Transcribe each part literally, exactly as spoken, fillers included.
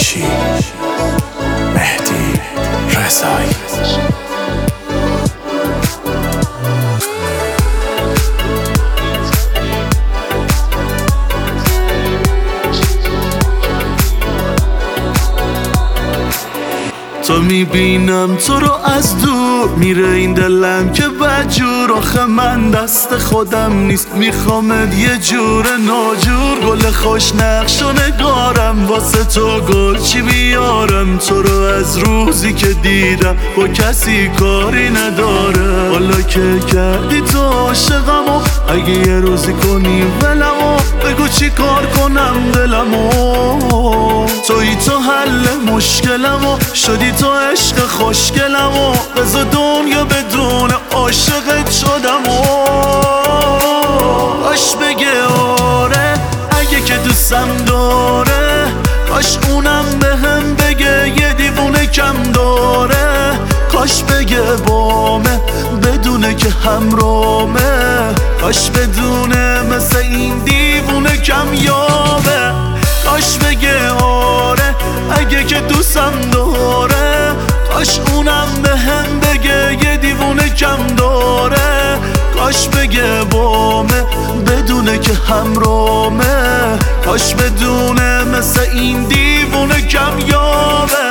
باشی. مهدی رضایی. تو میبینم تو رو از دور، میره این دلم که بدجور. آخه من دست خودم نیست، میخوامت یه جور ناجور. گل خوش نقش و نگارم، واسه تو گل چی بیارم. تو رو از روزی که دیدم با کسی کاری نداره. حالا که کردی تو عاشقمو، اگه یه روزی کنی ولمو، بگو چی کار کنم دلمو. توی تو حل مشکلمو، شدی تو عشق خوشگلمو. بذار دنیا بدون عاشقت شدمو. کاش بگه آره اگه که دوستم داره، کاش اونم بهم بگه یه دیوونه کم داره. کاش بگه بامه بدونه که همرامه، کاش بدونه مثل این دیوونه کم یابه. کاش بگه آره اگه که دوستم داره، کاش اونم بهم بگه یه دیوونه کم داره. کاش بگه بامه بدونه که همرامه، کاش بدونه مثل این دیوونه کم یابه.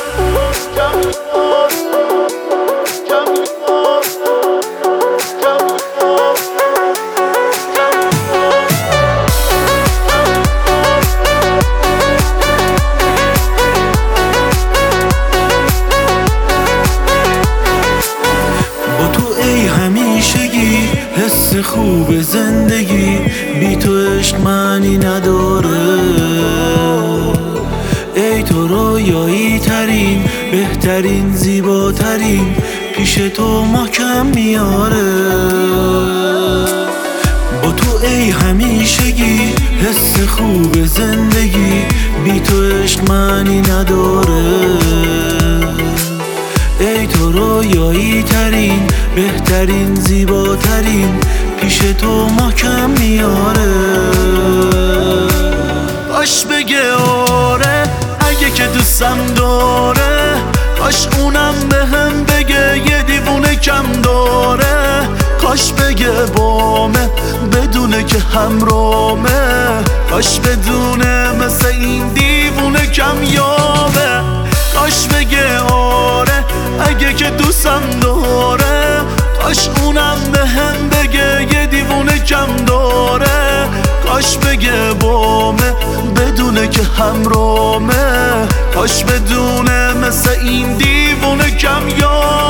حس خوب زندگی بی تو عشق معنی نداره. ای تو رویایی ترین، بهترین، زیباترین، پیش تو محکم میاره. با تو ای همیشگی حس خوب زندگی بی تو عشق معنی نداره. ای تو رویایی ترین، بهترین، زیباترین، پیش تو محکم میاره. کاش بگه آره اگه که دوستم داره، کاش اونم بهم بگه یه دیوونه کم داره. کاش بگه بامه بدونه که همرامه، کاش بدونه مثل این دیوونه کم یابه. کاش بگه آره اگه که دوستم داره، کاش اونم بهم بگه یه دیوونه کم داره. کاش بگه بامه بدونه که همرامه، کاش بدونه مثل این دیوونه کم یابه.